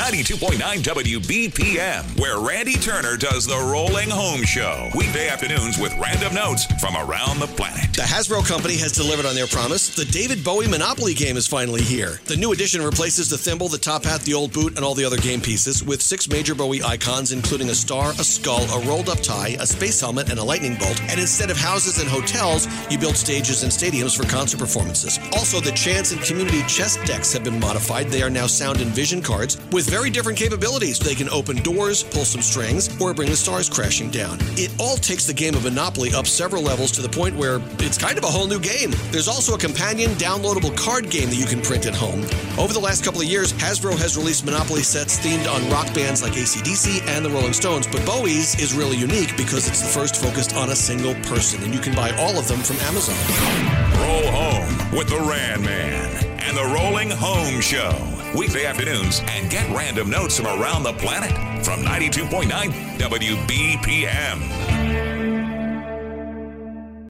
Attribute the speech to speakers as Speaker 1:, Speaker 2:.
Speaker 1: 92.9 WBPM, where Randy Turner does the Rolling Home Show. Weekday afternoons with random notes from around the planet.
Speaker 2: The Hasbro company has delivered on their promise. The David Bowie Monopoly game is finally here. The new edition replaces the thimble, the top hat, the old boot, and all the other game pieces with 6 major Bowie icons, including a star, a skull, a rolled-up tie, a space helmet, and a lightning bolt. And instead of houses and hotels, you build stages and stadiums for concert performances. Also, the Chance and Community chess decks have been modified. They are now sound and vision cards with very different capabilities. They can open doors, pull some strings, or bring the stars crashing down. It all takes the game of Monopoly up several levels to the point where it's kind of a whole new game. There's also a companion downloadable card game that you can print at home. Over the last couple of years, Hasbro has released Monopoly sets themed on rock bands like AC/DC and the Rolling Stones, but Bowie's is really unique because it's the first focused on a single person, and you can buy all of them from Amazon.
Speaker 1: Roll home with the Ran Man and the Rolling Home Show. Weekday afternoons, and get random notes from around the planet from 92.9 WBPM.